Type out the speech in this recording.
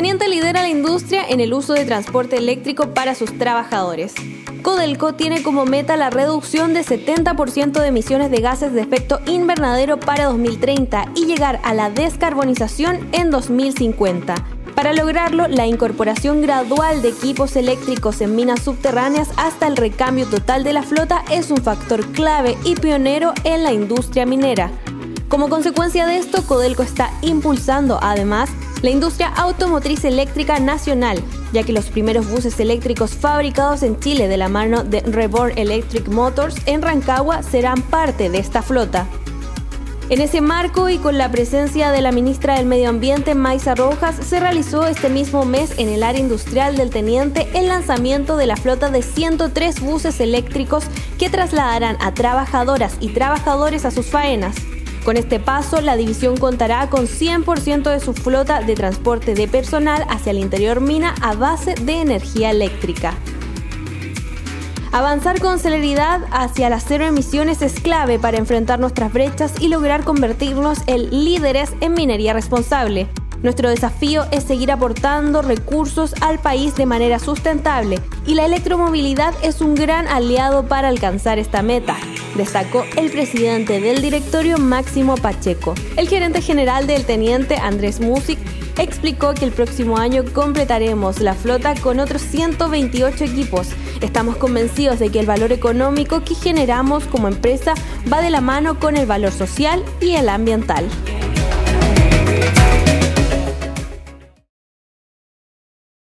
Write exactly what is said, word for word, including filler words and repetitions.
Teniente lidera la industria en el uso de transporte eléctrico para sus trabajadores. Codelco tiene como meta la reducción de setenta por ciento de emisiones de gases de efecto invernadero para dos mil treinta y llegar a la descarbonización en dos mil cincuenta. Para lograrlo, la incorporación gradual de equipos eléctricos en minas subterráneas hasta el recambio total de la flota es un factor clave y pionero en la industria minera. Como consecuencia de esto, Codelco está impulsando, además, la industria automotriz eléctrica nacional, ya que los primeros buses eléctricos fabricados en Chile de la mano de Reborn Electric Motors en Rancagua serán parte de esta flota. En ese marco y con la presencia de la ministra del Medio Ambiente, Maysa Rojas, se realizó este mismo mes en el área industrial del Teniente el lanzamiento de la flota de ciento tres buses eléctricos que trasladarán a trabajadoras y trabajadores a sus faenas. Con este paso, la división contará con cien por ciento de su flota de transporte de personal hacia el interior mina a base de energía eléctrica. Avanzar con celeridad hacia las cero emisiones es clave para enfrentar nuestras brechas y lograr convertirnos en líderes en minería responsable. Nuestro desafío es seguir aportando recursos al país de manera sustentable y la electromovilidad es un gran aliado para alcanzar esta meta, destacó el presidente del directorio Máximo Pacheco. El gerente general del Teniente, Andrés Music, explicó que el próximo año completaremos la flota con otros ciento veintiocho equipos. Estamos convencidos de que el valor económico que generamos como empresa va de la mano con el valor social y el ambiental.